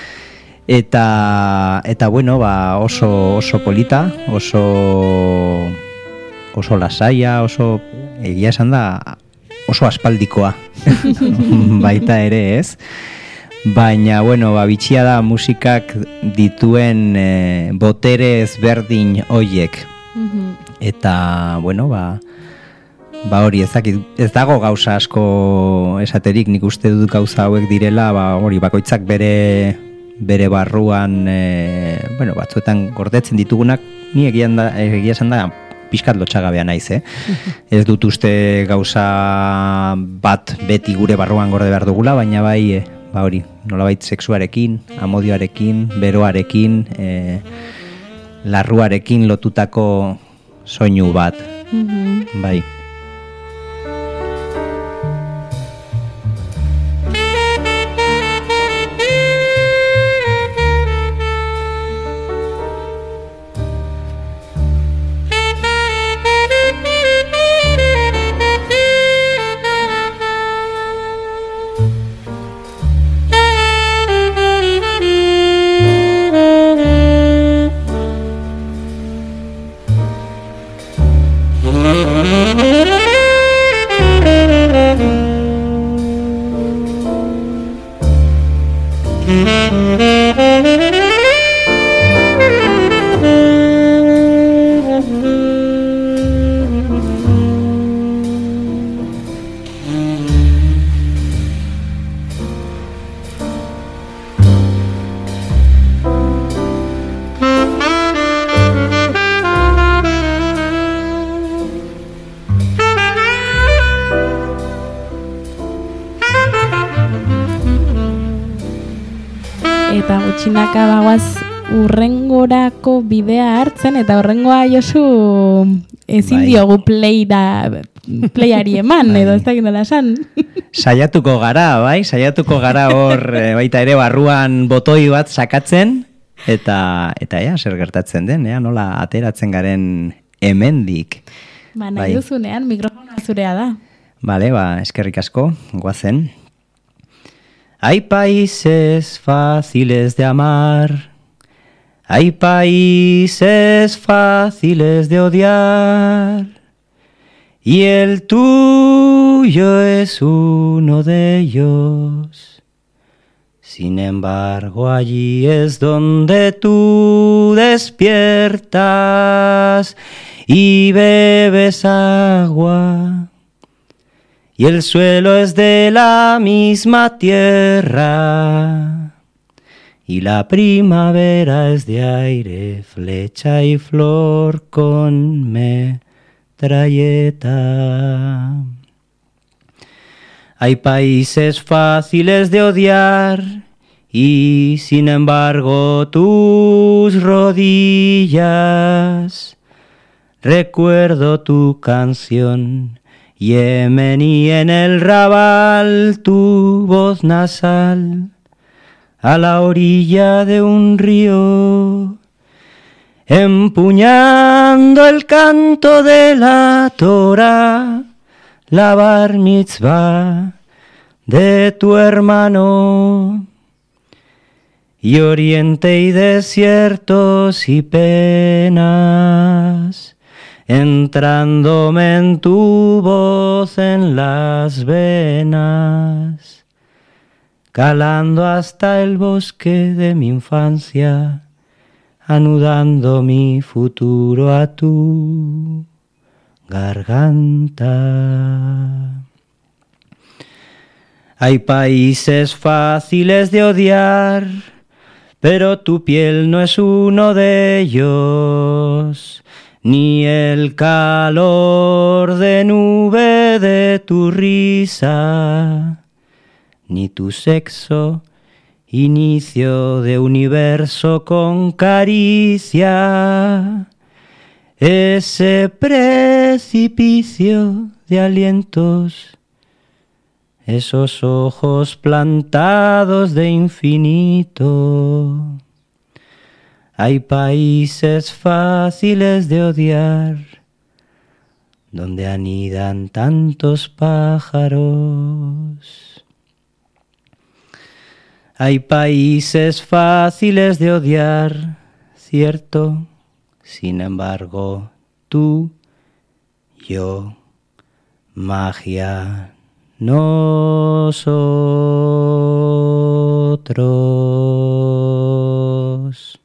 eta, eta bueno, ba, oso, oso polita, oso... oso lasaia, oso egia esan da oso aspaldikoa baita ere, ez? Baina, bueno, ba, bitxia da musikak dituen e, botere ezberdin hoiek. Mm-hmm. Eta, bueno, ba, ba hori, ez, dakit, ez dago gauza asko esaterik, nik uste dut gauza hauek direla, ba, hori, bakoitzak bere, bere barruan, e, bueno, batzuetan gordetzen ditugunak, ni egia, da, egia esan da, pixkat lotxagabea naiz, eh? Ez dut uste gauza bat beti gure barruan gorde behar dugula, baina bai, eh, ba hori, nolabait sexuarekin, amodioarekin, beroarekin, eh, larruarekin lotutako soinu bat, mm-hmm. bai. Mm-hmm. eta gutxinaka bagoaz urrengorako bidea hartzen, eta urrengoa Josu ezin Bai. diogu playra, playari eman, edo ez dakit nola esan. Saiatuko gara, bai? Saiatuko gara hor eh, baita ere barruan botoi bat sakatzen, eta eta ea, zer gertatzen den, ea, nola ateratzen garen hemendik. Ba, nahi Bai. duzunean, mikrofona zurea da. Vale, ba, eskerrik asko, guazen. Hay países fáciles de amar, hay países fáciles de odiar, y el tuyo es uno de ellos. Sin embargo, allí es donde tú despiertas y bebes agua, y el suelo es de la misma tierra, y la primavera es de aire, flecha y flor con metralleta. Hay países fáciles de odiar, y sin embargo tus rodillas. Recuerdo tu canción, yemení en el rabal, tu voz nasal, a la orilla de un río, empuñando el canto de la Torah, la bar mitzvah de tu hermano. Y oriente y desiertos y penas, entrándome en tu voz en las venas, calando hasta el bosque de mi infancia, anudando mi futuro a tu garganta. Hay países fáciles de odiar, pero tu piel no es uno de ellos, ni el calor de nube de tu risa, ni tu sexo, inicio de universo con caricia, ese precipicio de alientos, esos ojos plantados de infinito. Hay países fáciles de odiar, donde anidan tantos pájaros. Hay países fáciles de odiar, cierto, sin embargo, tú, yo, magia, nosotros.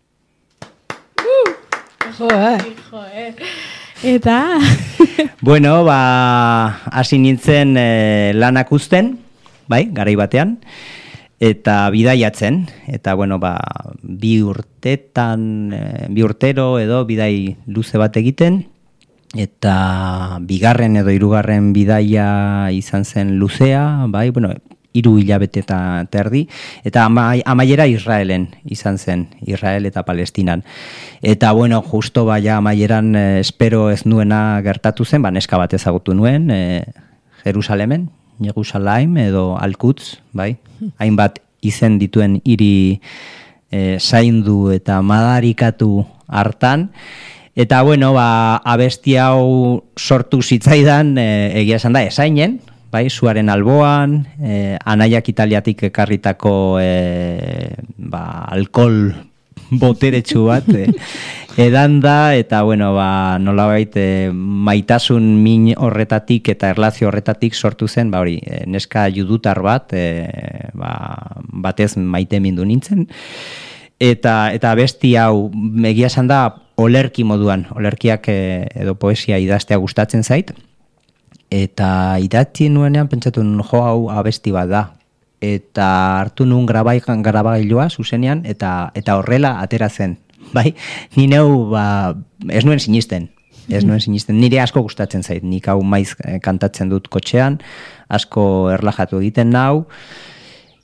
Joe. Eta... Bueno, ba, hasi nintzen eh, lanak uzten, bai, garai batean, eta bidaiatzen, eta bueno, ba, bi urtetan, eh, bi urtero edo bidai luze bat egiten, eta bigarren edo hirugarren bidaia izan zen luzea, bai, bueno, hiru hilabete eta terdi, eta amai, amaiera Israelen izan zen, Israel eta Palestinan. Eta bueno, justo baia amaieran eh, espero ez nuena gertatu zen, ba, neska bat ezagutu nuen, eh, Jerusalemen, Jerusalem edo Al-Quds, bai, hainbat izen dituen hiri eh, zaindu eta madarikatu hartan. Eta bueno, ba, abesti hau sortu zitzaidan, e, egia esan da, esainen, bai, zuaren alboan, e, anaiak Italiatik ekarritako e, ba, alkohol boteretsu bat, e, edan da, eta bueno, ba, nolabait e, maitasun min horretatik eta erlazio horretatik sortu zen, ba, hori, e, neska judutar bat, e, ba, batez maite mindu nintzen, eta, eta abesti hau, egia esan da, olerki moduan, olerkiak edo poesia idaztea gustatzen zait, eta idatzi nuenean pentsatu nun jo hau abesti bat da, eta hartu nun grabaikan grabailoa zuzenean, eta eta horrela atera zen, bai? Ni neu, ba, ez nuen sinisten, ez nuen sinisten, nire asko gustatzen zait, nik hau maiz kantatzen dut kotxean, asko erlajatu egiten nau,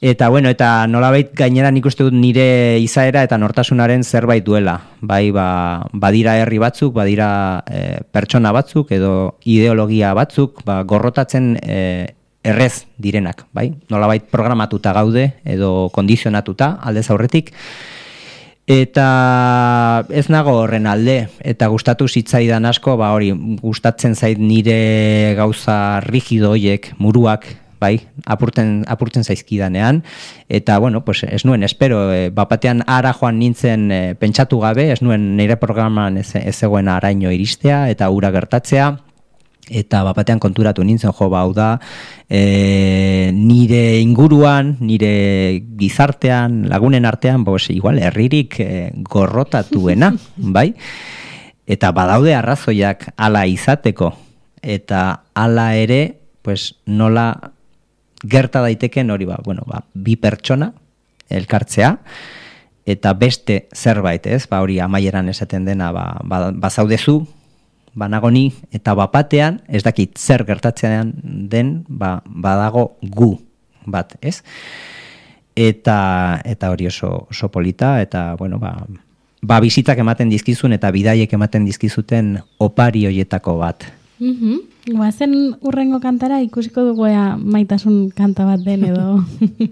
Eta bueno, eta nolabait gainera nik uste dut nire izaera eta nortasunaren zerbait duela. Bai, ba, badira herri batzuk, badira e, pertsona batzuk edo ideologia batzuk, ba, gorrotatzen e, errez direnak, bai? Nolabait programatuta gaude edo kondizionatuta aldez aurretik. Eta ez nago horren alde, eta gustatu zitzaidan asko, ba hori, gustatzen zait nire gauza rigido hoiek, muruak, bai, apurten, apurtzen zaizkidanean, eta, bueno, pues, ez nuen, espero, e, bapatean ara joan nintzen e, pentsatu gabe, ez nuen nire programan ez, ez zegoen araino iristea, eta ura gertatzea, eta bapatean konturatu nintzen, jo, ba, hau da, e, nire inguruan, nire gizartean, lagunen artean, bos, igual, herririk e, gorrotatuena, bai, eta badaude arrazoiak hala izateko, eta hala ere, pues, nola gerta daiteken hori ba, bueno, ba, bi pertsona elkartzea eta beste zerbait, ez? Ba hori amaieran esaten dena, ba, ba, bazaudezu, banago ni eta bapatean, ez dakit zer gertatzean den, ba, badago gu bat, ez? Eta eta hori oso oso polita eta bueno, ba ba bizitzak ematen dizkizun eta bidaiek ematen dizkizuten opari hoietako bat. Mhm. Guazen urrengo kantara ikusiko dugu ea maitasun kanta bat den edo.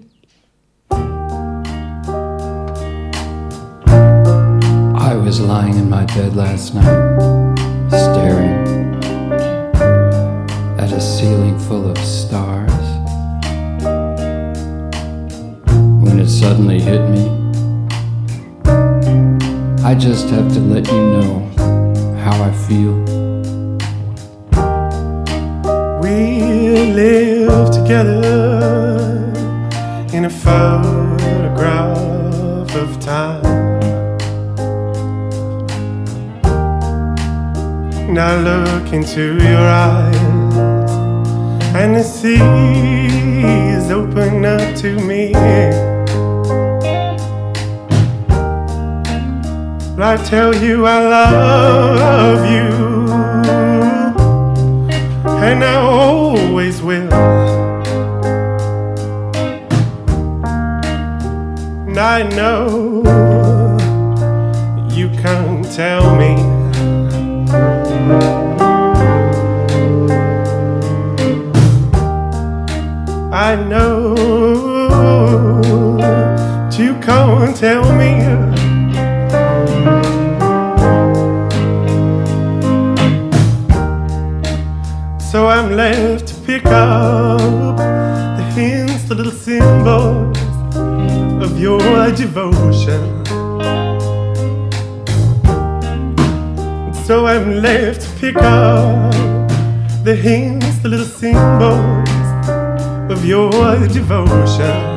I was lying in my bed last night, staring at a ceiling full of stars, when it suddenly hit me. I just have to let you know how I feel. We live together in a photograph of time. And I look into your eyes and the seas open up to me. But I tell you I love you, and I always will. And I know you can't tell me. I know you can't tell me. So I'm left to pick up the hints, the little symbols of your devotion. So I'm left to pick up the hints, the little symbols of your devotion.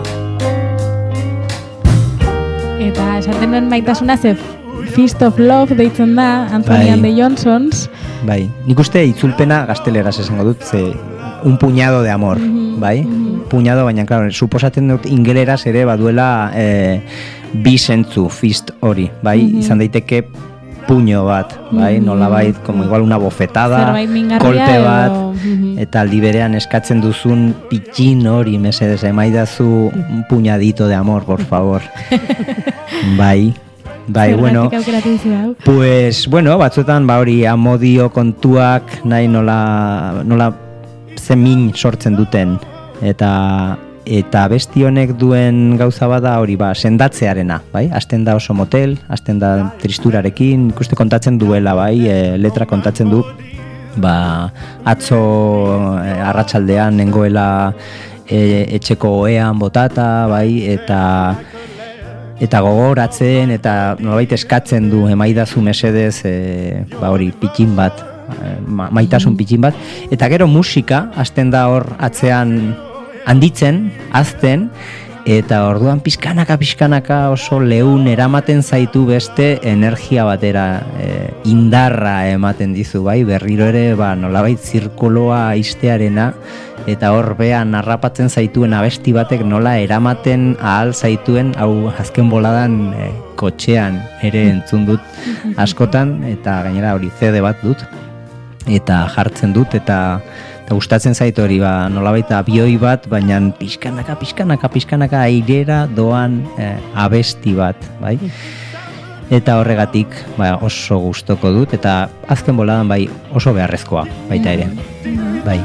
Eta esaten duen maitasuna ze Feast of Love deitzen da, Anthony and the Johnsons. Bai, nik uste itzulpena gazteleraz esango dut, ze un puñado de amor, mm-hmm. bai? Mm-hmm. Puñado, baina, claro, suposatzen dut ingeleraz ere baduela eh, bi zentzu, fist hori, bai? Mm-hmm. Izan daiteke puño bat, bai? Mm-hmm. Nola bait, como igual una bofetada, kolpe bat, edo... mm-hmm. eta aldi berean eskatzen duzun pitxin hori, mesedez, emaidazu un puñadito de amor, por favor. Bai. Bai, bueno, pues, bueno, batzuetan, ba hori, amodio kontuak nahi nola, nola zemin sortzen duten, eta eta besti honek duen gauza bada hori, ba, sendatzearena, bai, hasten da oso motel, hasten da tristurarekin, ikuste kontatzen duela, bai, e, letra kontatzen du, ba, atzo e, arratsaldean nengoela e, etxeko ohean botata, bai, eta eta gogoratzen eta nolabait eskatzen du emaidazu mesedez e, ba hori pitxin bat e, ma, maitasun pitxin bat eta gero musika hasten da hor atzean handitzen, hazten eta orduan pizkanaka pizkanaka oso leun eramaten zaitu beste energia batera e, indarra ematen dizu bai berriro ere ba nolabait zirkuloa ixtearena eta hor bean harrapatzen zaituen abesti batek nola eramaten ahal zaituen hau azken boladan e, kotxean ere entzun dut askotan eta gainera hori C D bat dut eta jartzen dut eta Eta gustatzen zait hori, ba, nolabait abioi bat, baina pixkanaka, pixkanaka, pixkanaka airera doan eh, abesti bat, bai? Eta horregatik ba, oso gustoko dut, eta azken boladan bai oso beharrezkoa baita ere, bai.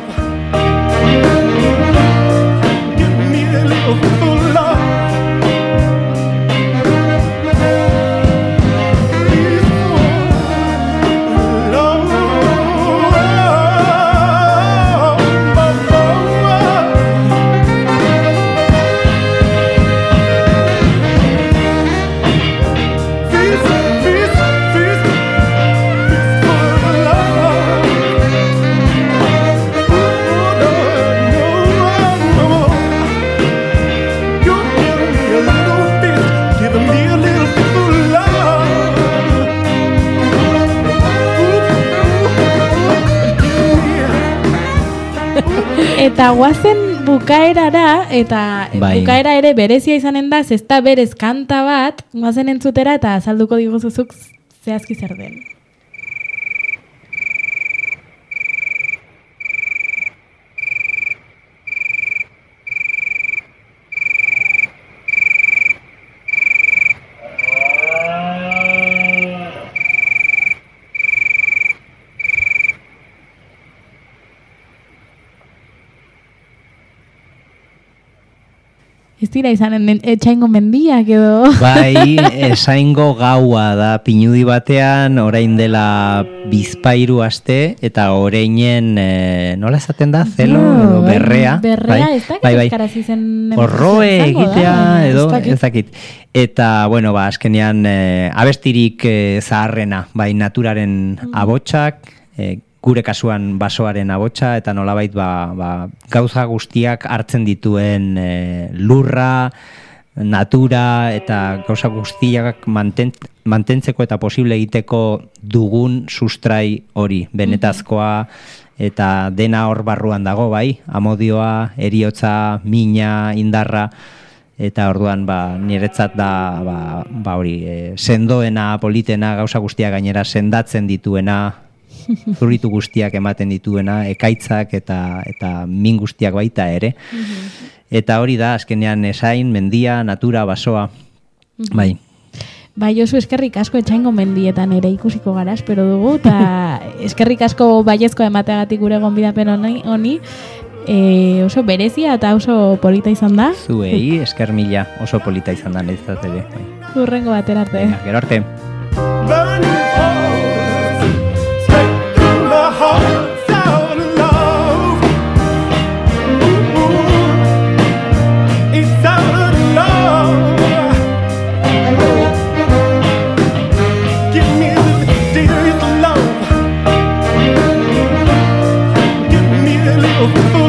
Eta guazen bukaerara, eta bai. Bukaera ere berezia izanen da, zesta berez kanta bat, guazen entzutera eta azalduko diguzuzuk zehazki zer den. Ez dira izanen etxaingo mendiak edo... Bai, esaingo gaua da Pinudi batean, orain dela bizpairu aste, eta orainen, e, nola esaten da, zelo, edo berrea. Berrea, bai, ez dakit bai, bai. Euskaraz izen... Horroe egitea, da, edo, ez dakit. Eta, bueno, ba, azkenean, e, abestirik e, zaharrena, bai, naturaren mm. abotsak, e, gure kasuan basoaren abotsa, eta nolabait ba, ba, gauza guztiak hartzen dituen e, lurra, natura, eta gauza guztiak mantent, mantentzeko eta posible egiteko dugun sustrai hori, benetazkoa, eta dena hor barruan dago, bai, amodioa, eriotza, mina, indarra, eta orduan ba, niretzat da ba, ba hori, e, sendoena, politena, gauza guztiak gainera sendatzen dituena, zuritu guztiak ematen dituena, ekaitzak eta eta min guztiak baita ere. Mm-hmm. Eta hori da, azkenean esain, mendia, natura, basoa, mm-hmm. bai. Bai, Josu, eskerrik asko etxaingo mendietan ere ikusiko gara, espero dugu, eta eskerrik asko baiezko emateagatik gure gonbidapen honi, e, oso berezia eta oso polita izan da. Zuei, esker mila, oso polita izan da, neizat ere. Urrengo batera arte. Venga, gero arte. Hearts out of love. Ooh, it's out of love. Give me a little dear love. Give me a little fool.